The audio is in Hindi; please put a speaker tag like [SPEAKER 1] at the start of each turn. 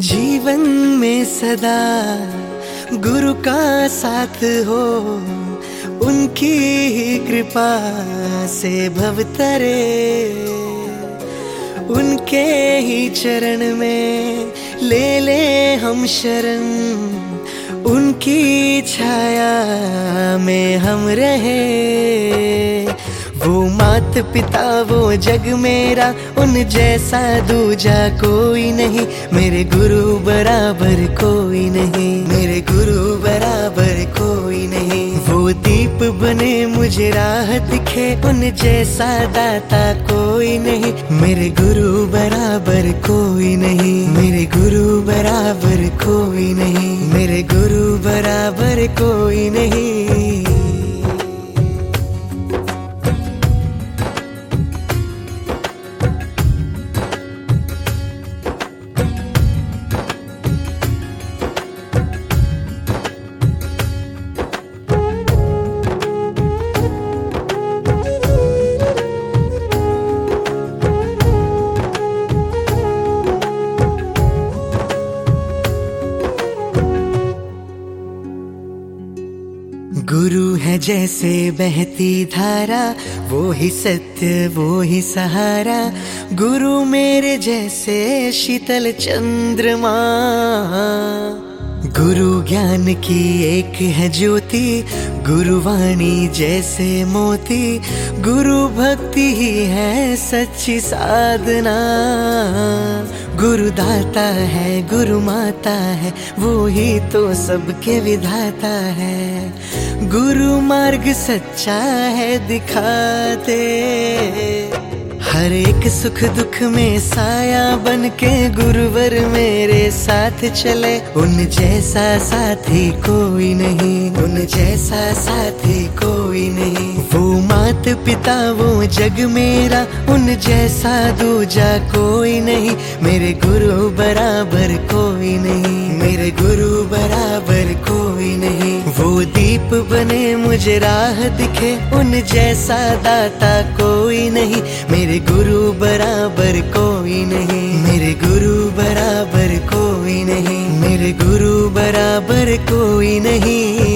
[SPEAKER 1] जीवन में सदा गुरु का साथ हो, उनकी ही कृपा से भव तरे। उनके ही चरण में ले ले हम शरण, उनकी छाया में हम रहे। वो मात पिता वो जग मेरा, उन जैसा दूजा कोई नहीं। मेरे गुरु बराबर कोई नहीं, मेरे गुरु बराबर कोई नहीं। वो दीप बने मुझे राह दिखे, उन जैसा दाता कोई नहीं। मेरे गुरु बराबर कोई नहीं, मेरे गुरु बराबर कोई नहीं, मेरे गुरु बराबर कोई नहीं। गुरु है जैसे बहती धारा, वो ही सत्य वो ही सहारा। गुरु मेरे जैसे शीतल चंद्रमा। गुरु ज्ञान की एक है ज्योति, गुरुवाणी जैसे मोती। गुरु भक्ति ही है सच्ची साधना। गुरु दाता है गुरु माता है, वो ही तो सबके विधाता है। गुरु मार्ग सच्चा है दिखाते, हर एक सुख दुख में साया बन के गुरुवर मेरे साथ चले। उन जैसा साथी कोई नहीं, उन जैसा साथी कोई नहीं। वो मात पिता वो जग मेरा, उन जैसा दूजा कोई नहीं। मेरे गुरु बराबर कोई नहीं, मेरे गुरु बराबर कोई नहीं। वो दीप बने मुझे राह दिखे, उन जैसा दाता कोई नहीं। मेरे गुरु बराबर कोई नहीं, मेरे गुरु बराबर कोई नहीं, मेरे गुरु बराबर कोई नहीं।